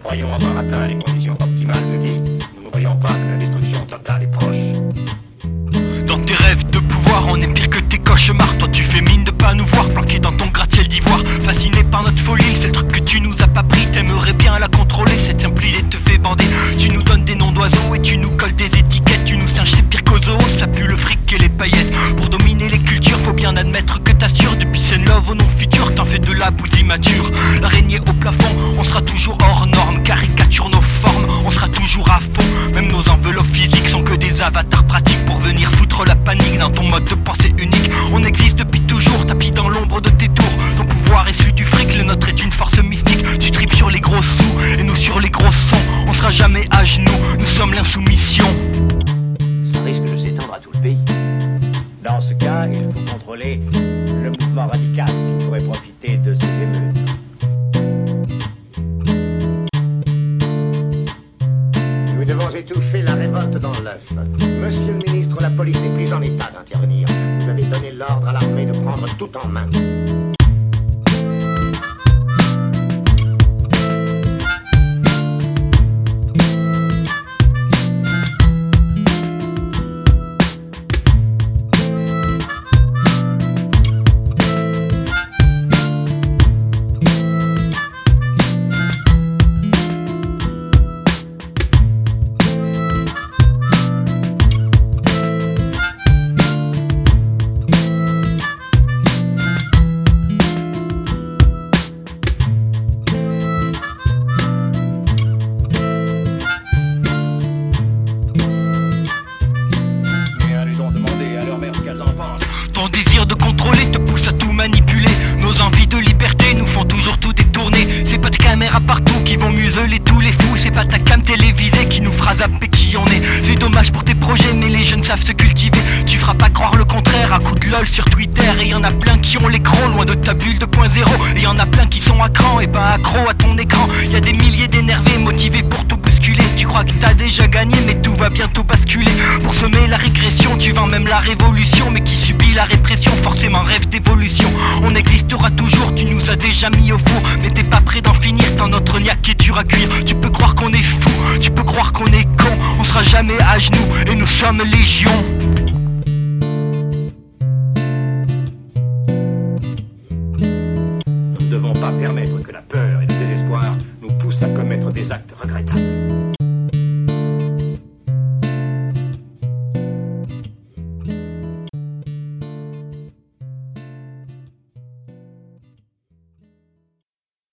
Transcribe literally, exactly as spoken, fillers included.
croyons avoir atteint les conditions optimales de vie, nous ne voyons pas que la destruction totale est proche. Dans tes rêves de pouvoir, on est pire que tes cauchemars. Toi tu fais mine de pas nous voir, planqué dans ton gratte-ciel d'ivoire. Fasciné par notre folie, c'est le truc que tu nous as pas pris. T'aimerais bien la contrôler, cette simple idée te fait bander. Tu nous donnes des noms d'oiseaux et tu nous colles des étiquettes. Tu nous singes, c'est pire qu'aux zoos, ça pue le fric et les paillettes. Pour dominer les cultures, faut bien admettre que t'assures. Depuis Sen Love au nom futur, t'en fais de la bouse immature. L'araignée au plafond, on sera toujours hors norme. Caricature nos formes, on sera toujours à fond. Même nos enveloppes physiques sont que des avatars pratiques pour venir foutre la panique dans ton mode de pensée unique. On existe depuis toujours, tapis dans l'ombre de tes tours. Ton pouvoir est celui du fric, le nôtre est une force mystique. Tu tripes sur les gros sous et nous sur les gros sons. On sera jamais à genoux, nous sommes l'insoumission. Ça risque de s'étendre à tout le pays. Dans ce cas, il faut contrôler le mouvement radical qui pourrait profiter de ces émeutes. Nous devons étouffer la révolte dans l'œuf. Monsieur le ministre, la police n'est plus en état d'intervenir. Vous avez donné l'ordre à l'armée de prendre tout en main. Ton désir de contrôler te pousse à tout manipuler. Nos envies de liberté nous font toujours tout détourner. C'est pas de caméras partout qui vont museler tous les fous. C'est pas ta cam télévisée qui nous fera zapper qui on est. C'est dommage pour tes projets mais les jeunes savent se cultiver. Tu feras pas croire le contraire à coups de lol sur Twitter. Et y'en a plein qui ont l'écran loin de ta bulle deux point zéro. Et y'en a plein qui sont à cran et pas accro à ton écran. Y'a des milliers d'énervés motivés pour tout bousculer. Tu crois que t'as déjà gagné mais tout va bientôt basculer. Pour semer la régression tu vends même la révolution. Mais qui subit la répression forcément rêve d'évolution. On existera toujours, tu nous as déjà mis au four. Mais t'es pas prêt d'en finir, tant notre niaque est dur à cuire. Tu peux croire qu'on est fou, tu peux croire qu'on est con. On sera jamais à genoux et nous sommes légion. Nous ne devons pas permettre que la peur et le désespoir nous poussent à commettre des actes